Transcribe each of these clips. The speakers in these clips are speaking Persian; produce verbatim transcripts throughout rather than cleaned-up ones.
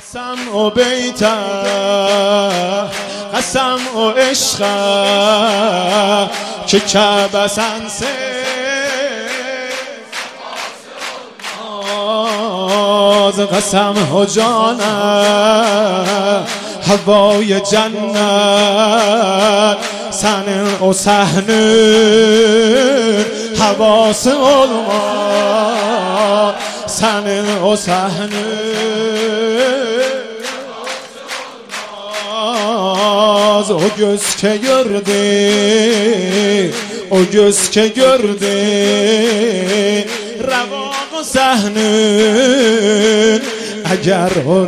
قسم و بیته قسم و عشق که کعبه سنسه آز قسم و جانه هوای جنت سن و صحنه حواس علما سن و صحنه o göz ke gördü, o göz ke gördü revaq و sahnün اگر o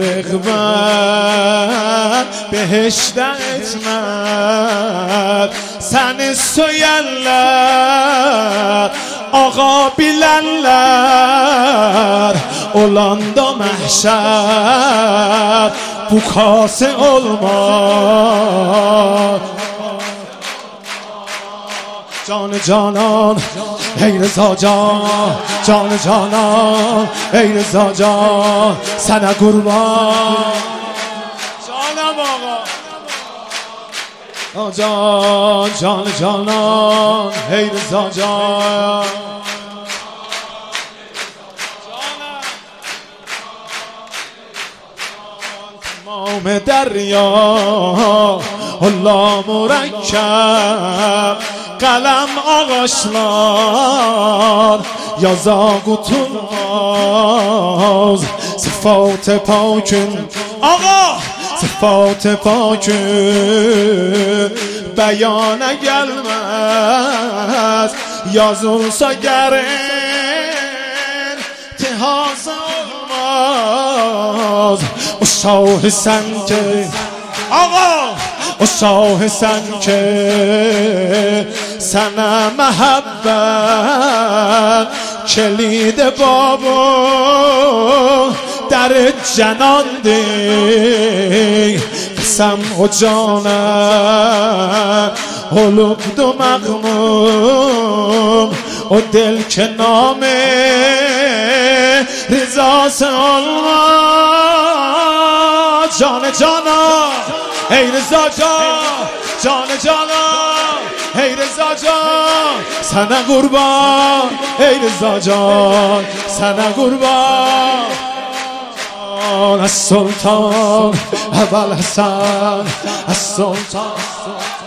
rıgbat behişt etmez seni söylerler ağa bilenler olanda mahşer bu kase olmaz جان جانان ای رضا جان جان جانان ای رضا جان سنه قربان جانم آقا جان جان جانان ای رضا جان تمام دریا الله مرکب قلم ağaçlar yazaq utunmaz sıfat-ı pakün ağa sıfat-ı pakün beyana gelmez yazılsa gerin tihası olmaz o şah sen ki ağa o şah sen ki sana محبت کلید بابا در جنان دی قسم و جانم و لبد و مغموم و دل که نام رضا سالما جان جانا ای رضا جان جان جانا ای رضا جان سنه قربان ای رضا جان سنه قربان از سلطان اول حسن از سلطان